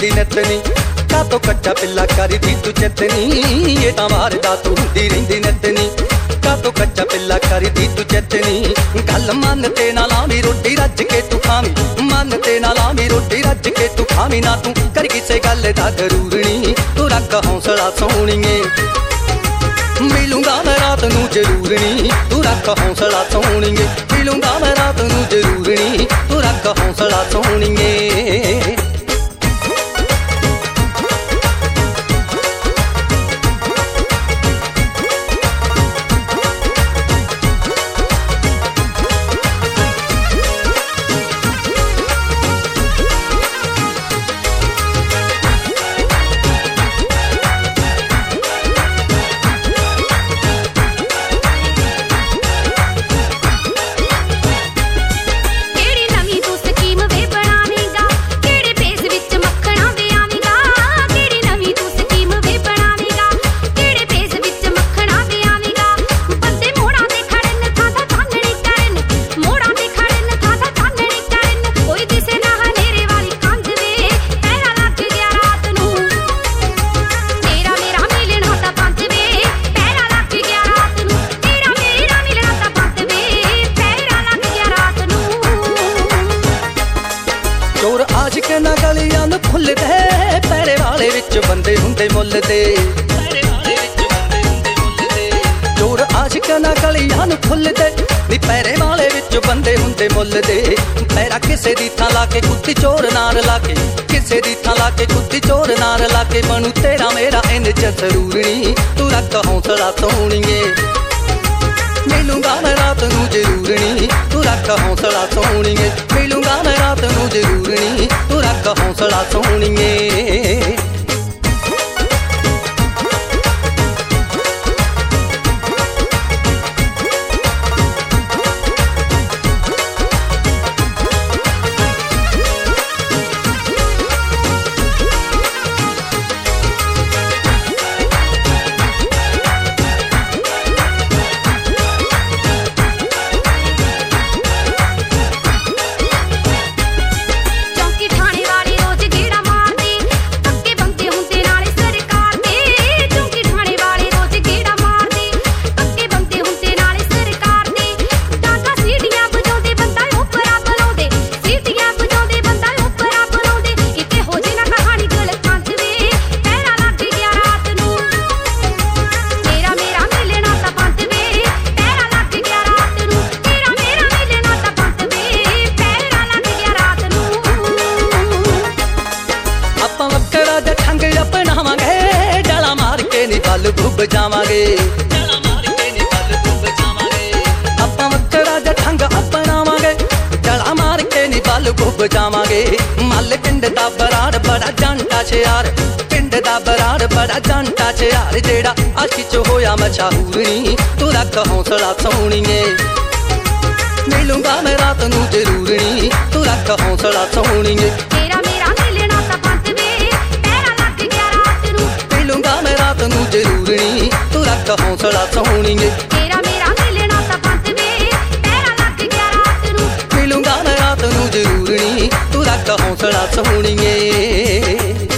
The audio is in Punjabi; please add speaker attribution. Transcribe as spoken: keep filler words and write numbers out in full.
Speaker 1: ਰਹਿੰਦੀ ਨਿਤਨੀ ਕਾਤੋਂ ਕੱਚਾ ਪਿੱਲਾ ਕਰਦੀ ਤੂੰ ਚੇਤਨੀ ਇਹ ਤਾਂ ਵਾਰਦਾਤ ਹੁੰਦੀ ਰਹਿੰਦੀ ਨਿਤਨੀ ਕਾਤੋਂ ਕੱਚਾ ਪਿੱਲਾ ਕਰਦੀ ਤੂੰ ਚੇਤਨੀ ਗੱਲ ਮੰਨ ਤੇ ਨਾ ਲਾਵੀਂ ਰੋਟੀ ਰੱਜ ਕੇ ਤੂੰ ਖਾਵੀਂ ਮੰਨ ਤੇ ਨਾ ਲਾਵੀਂ ਰੋਟੀ ਰੱਜ ਕੇ ਤੂੰ ਖਾਵੀਂ ਨਾ ਤੂੰ ਕਰ ਕਿਸੇ ਗੱਲ ਦਾ ਗਰੂਰ ਨੀ ਤੂੰ ਰੱਖ ਹੌਸਲਾ ਸੋਹਣੀਏ ਮਿਲੂੰਗਾ ਮੈਂ ਰਾਤ ਨੂੰ ਜ਼ਰੂਰ ਨੀ ਤੂੰ ਰੱਖ ਹੌਸਲਾ ਸੋਹਣੀਏ ਮਿਲੂੰਗਾ ਮੈਂ ਰਾਤ ਨੂੰ ਜ਼ਰੂਰ ਨੀ ਤੂੰ ਰੱਖ ਹੌਸਲਾ ਸੋਹਣੀਏ ਚੋਰ ਆਸ਼ਿਕ ਨਾ ਗਲੀਆਂ ਨੂੰ ਖੁੱਲਦੇ ਪੈਰੇ ਵਾਲੇ ਵਿੱਚ ਬੰਦੇ ਹੁੰਦੇ ਮੁੱਲ ਦੇ ਚੋਰ ਆਸ਼ਿਕ ਨਾ ਗਲੀਆਂ ਨੂੰ ਖੁੱਲਦੇ ਨੀ ਪੈਰੇ ਵਾਲੇ ਵਿੱਚ ਬੰਦੇ ਹੁੰਦੇ ਮੁੱਲ ਦੇ ਪੈਰਾ ਕਿਸੇ ਦੀ ਥਾਂ ਲਾ ਕੇ ਕੁੱਤੀ ਚੋਰ ਨਾਲ ਲਾ ਕੇ ਕਿਸੇ ਦੀ ਥਾਂ ਲਾ ਕੇ ਕੁੱਤੀ ਚੋਰ ਨਾਲ ਲਾ ਕੇ ਬਣੂ ਤੇਰਾ ਮੇਰਾ ਇੰਜ ਜ਼ਰੂਰ ਨੀ ਤੂੰ ਰੱਖ ਹੌਸਲਾ ਸੋਹਣੀਏ ਮਿਲੂੰਗਾ ਮੈਂ ਰਾਤ ਨੂੰ ਜ਼ਰੂਰ ਨੀ ਤੂੰ ਰੱਖ ਹੌਸਲਾ ਸੋਹਣੀਏ ਮਿਲੂੰਗਾ ਮੈਂ ਰਾਤ ਨੂੰ ਜ਼ਰੂਰ ਨੀ ਤੂੰ ਰੱਖ ਹੌਸਲਾ ਸੋਹਣੀਏ ਬਲ ਡੁੱਬ ਜਾਵਾਂਗੇ ਆਪਾਂ ਵੱਖਰਾ ਜਿਹਾ ਠੰਗ ਅਪਣਾਵਾਂਗੇ ਜਲਾ ਮਾਰ ਕੇ ਨੀ ਬਲ ਡੁੱਬ ਜਾਵਾਂਗੇ ਮੱਲ ਪਿੰਡ ਦਾ ਬਰਾੜ ਬੜਾ ਜੰਟਾ ਛਿਆਰ ਪਿੰਡ ਦਾ ਬਰਾੜ ਬੜਾ ਜੰਟਾ ਛਿਆਰ ਜਿਹੜਾ ਆਸ਼ਕੀ ਚ ਹੋਇਆ ਮਸ਼ਹੂਰ ਨੀ ਤੂੰ ਰੱਖ ਹੌਸਲਾ ਸੋਹਣੀਏ ਮਿਲੂੰਗਾ ਮੈਂ ਰਾਤ ਨੂੰ ਜ਼ਰੂਰ ਨੀ ਤੂੰ ਰੱਖ ਹੌਸਲਾ ਸੋਹਣੀਏ
Speaker 2: ਤੇਰਾ ਮੇਰਾ ਮਿਲਣਾ ਤਾਂ ਬੰਦ ਵੇ ਤੇਰਾ ਲੱਗ ਗਿਆ ਰਾਤ ਨੂੰ
Speaker 1: ਮਿਲੂੰਗਾ ਮੈਂ ਰਾਤ ਨੂੰ ਜ਼ਰੂਰ ਨੀ ਤੂੰ ਰੱਖ ਹੌਸਲਾ ਸੋਹਣੀਏ
Speaker 2: ਤੇਰਾ ਮੇਰਾ ਮਿਲਣਾ ਤਾਂ ਬੰਦ ਵੇ ਤੇਰਾ ਲੱਗ ਗਿਆ ਰਾਤ ਨੂੰ
Speaker 1: ਮਿਲੂੰਗਾ ਮੈਂ ਰਾਤ ਨੂੰ ਜ਼ਰੂਰ ਨੀ ਤੂੰ ਰੱਖ ਹੌਸਲਾ ਸੋਹਣੀਏ।